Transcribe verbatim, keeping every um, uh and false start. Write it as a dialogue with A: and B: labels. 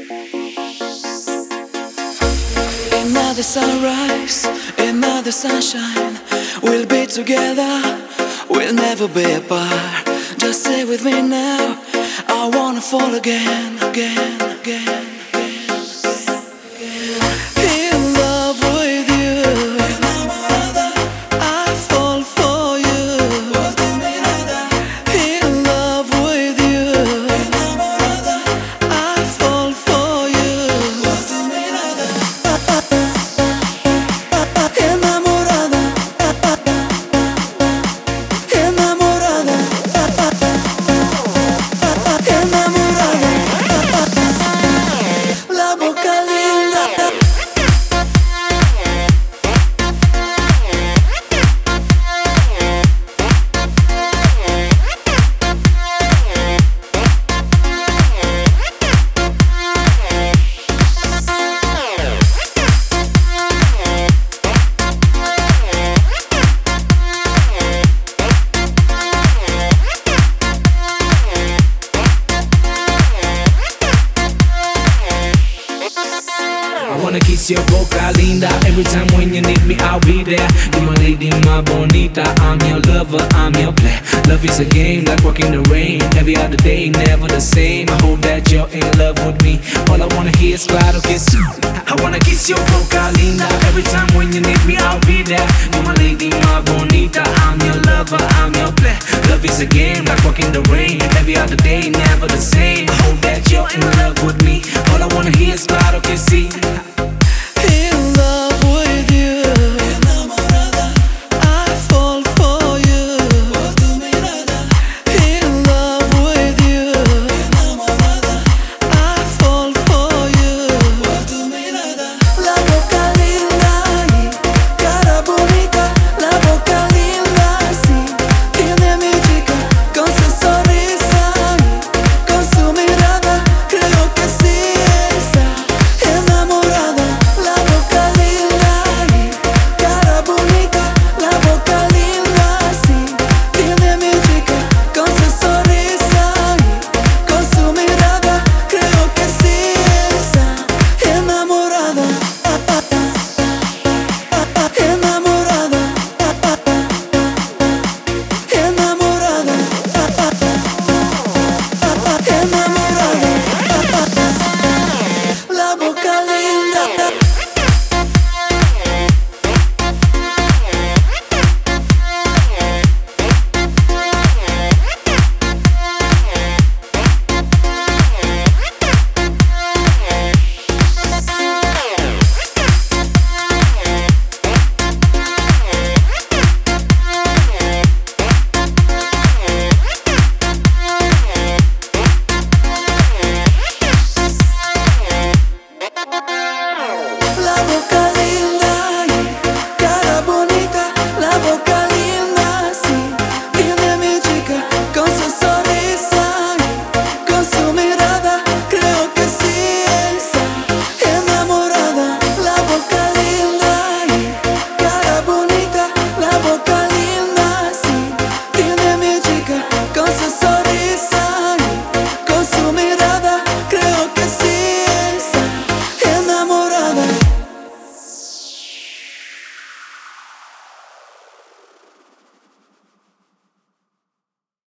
A: Another sunrise, another sunshine. We'll be together, we'll never be apart. Just stay with me now. I wanna fall again, again, again. In love with you, I fall for you. In love with you, I fall for you. Enamorada, enamorada, enamorada. La boca linda.
B: I wanna kiss your boca linda. Every time when you need me, I'll be there. You're my lady, my bonita. I'm your lover, I'm your play. Love is a game, like walking the rain. Every other day, never the same. I hope that you're in love with me. All I wanna hear is claro que sí. I wanna kiss your boca linda. Every time when you need me, I'll be there. You're my lady, my bonita. I'm your lover, I'm your play. Love is a game, like walking the rain. Every other day, never the same. I hope